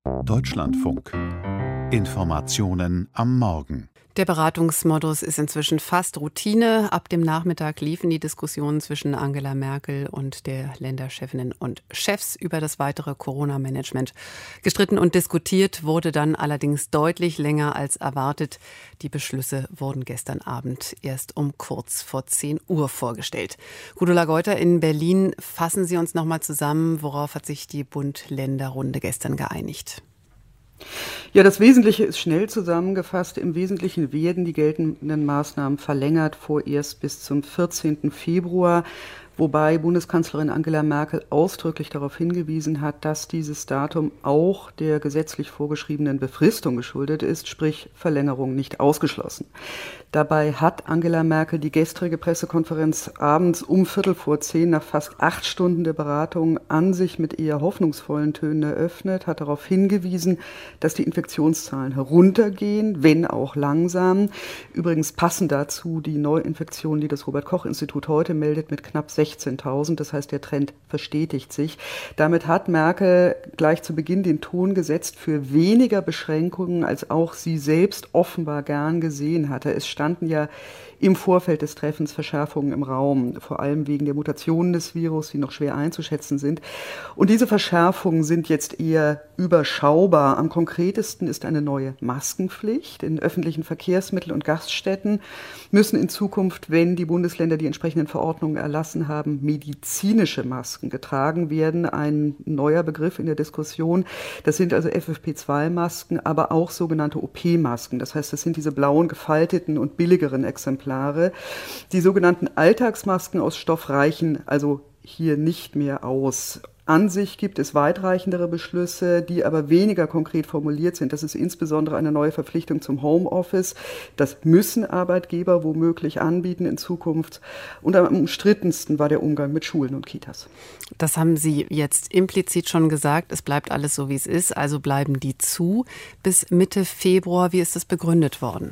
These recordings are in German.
Deutschlandfunk. Informationen am Morgen. Der Beratungsmodus ist inzwischen fast Routine. Ab dem Nachmittag liefen die Diskussionen zwischen Angela Merkel und der Länderchefinnen und Chefs über das weitere Corona-Management. Gestritten und diskutiert wurde dann allerdings deutlich länger als erwartet. Die Beschlüsse wurden gestern Abend erst um kurz vor 10 Uhr vorgestellt. Gudula Geuter in Berlin, fassen Sie uns noch mal zusammen, worauf hat sich die Bund-Länder-Runde gestern geeinigt? Ja, das Wesentliche ist schnell zusammengefasst. Im Wesentlichen werden die geltenden Maßnahmen verlängert, vorerst bis zum 14. Februar. Wobei Bundeskanzlerin Angela Merkel ausdrücklich darauf hingewiesen hat, dass dieses Datum auch der gesetzlich vorgeschriebenen Befristung geschuldet ist, sprich Verlängerung nicht ausgeschlossen. Dabei hat Angela Merkel die gestrige Pressekonferenz abends um 9:45 nach fast 8 Stunden der Beratung an sich mit eher hoffnungsvollen Tönen eröffnet, hat darauf hingewiesen, dass die Infektionszahlen heruntergehen, wenn auch langsam. Übrigens passen dazu die Neuinfektionen, die das Robert-Koch-Institut heute meldet, mit knapp 16.000. Das heißt, der Trend verstetigt sich. Damit hat Merkel gleich zu Beginn den Ton gesetzt für weniger Beschränkungen, als auch sie selbst offenbar gern gesehen hatte. Es standen ja im Vorfeld des Treffens Verschärfungen im Raum, vor allem wegen der Mutationen des Virus, die noch schwer einzuschätzen sind. Und diese Verschärfungen sind jetzt eher überschaubar. Am konkretesten ist eine neue Maskenpflicht. In öffentlichen Verkehrsmitteln und Gaststätten müssen in Zukunft, wenn die Bundesländer die entsprechenden Verordnungen erlassen haben, medizinische Masken getragen werden. Ein neuer Begriff in der Diskussion. Das sind also FFP2-Masken, aber auch sogenannte OP-Masken. Das heißt, das sind diese blauen, gefalteten und billigeren Exemplare. Die sogenannten Alltagsmasken aus Stoff reichen also hier nicht mehr aus. An sich gibt es weitreichendere Beschlüsse, die aber weniger konkret formuliert sind. Das ist insbesondere eine neue Verpflichtung zum Homeoffice. Das müssen Arbeitgeber womöglich anbieten in Zukunft. Und am umstrittensten war der Umgang mit Schulen und Kitas. Das haben Sie jetzt implizit schon gesagt. Es bleibt alles so, wie es ist. Also bleiben die zu bis Mitte Februar. Wie ist das begründet worden?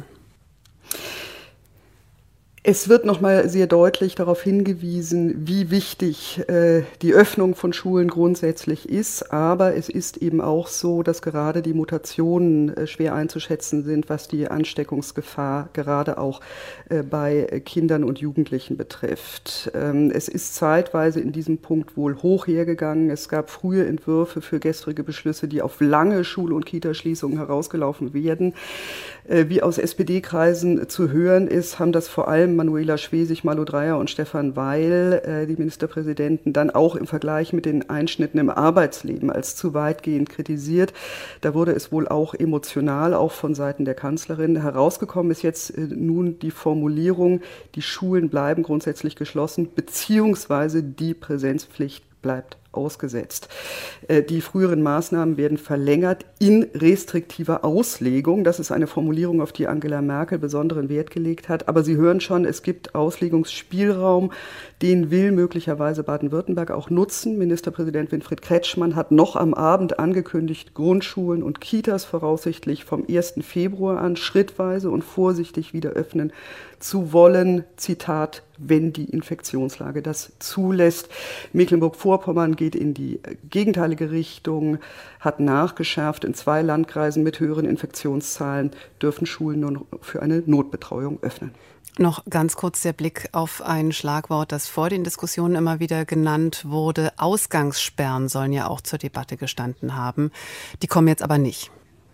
Es wird nochmal sehr deutlich darauf hingewiesen, wie wichtig die Öffnung von Schulen grundsätzlich ist. Aber es ist eben auch so, dass gerade die Mutationen schwer einzuschätzen sind, was die Ansteckungsgefahr gerade auch bei Kindern und Jugendlichen betrifft. Es ist zeitweise in diesem Punkt wohl hoch hergegangen. Es gab frühe Entwürfe für gestrige Beschlüsse, die auf lange Schul- und Kitaschließungen herausgelaufen werden. Wie aus SPD-Kreisen zu hören ist, haben das vor allem Manuela Schwesig, Malu Dreyer und Stefan Weil, die Ministerpräsidenten, dann auch im Vergleich mit den Einschnitten im Arbeitsleben als zu weitgehend kritisiert. Da wurde es wohl auch emotional, auch von Seiten der Kanzlerin. Herausgekommen ist jetzt nun die Formulierung, die Schulen bleiben grundsätzlich geschlossen, beziehungsweise die Präsenzpflicht bleibt ausgesetzt. Die früheren Maßnahmen werden verlängert in restriktiver Auslegung. Das ist eine Formulierung, auf die Angela Merkel besonderen Wert gelegt hat. Aber Sie hören schon, es gibt Auslegungsspielraum. Den will möglicherweise Baden-Württemberg auch nutzen. Ministerpräsident Winfried Kretschmann hat noch am Abend angekündigt, Grundschulen und Kitas voraussichtlich vom 1. Februar an schrittweise und vorsichtig wieder öffnen zu wollen. Zitat, wenn die Infektionslage das zulässt. Mecklenburg-Vorpommern geht in die gegenteilige Richtung, hat nachgeschärft. In 2 Landkreisen mit höheren Infektionszahlen dürfen Schulen nur für eine Notbetreuung öffnen. Noch ganz kurz der Blick auf ein Schlagwort, das vor den Diskussionen immer wieder genannt wurde. Ausgangssperren sollen ja auch zur Debatte gestanden haben. Die kommen jetzt aber nicht.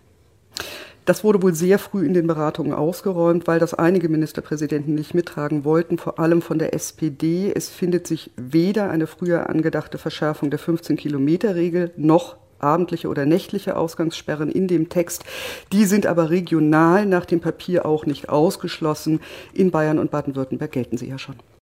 Das wurde wohl sehr früh in den Beratungen ausgeräumt, weil das einige Ministerpräsidenten nicht mittragen wollten, vor allem von der SPD. Es findet sich weder eine früher angedachte Verschärfung der 15-Kilometer-Regel noch abendliche oder nächtliche Ausgangssperren in dem Text. Die sind aber regional nach dem Papier auch nicht ausgeschlossen. In Bayern und Baden-Württemberg gelten sie ja schon.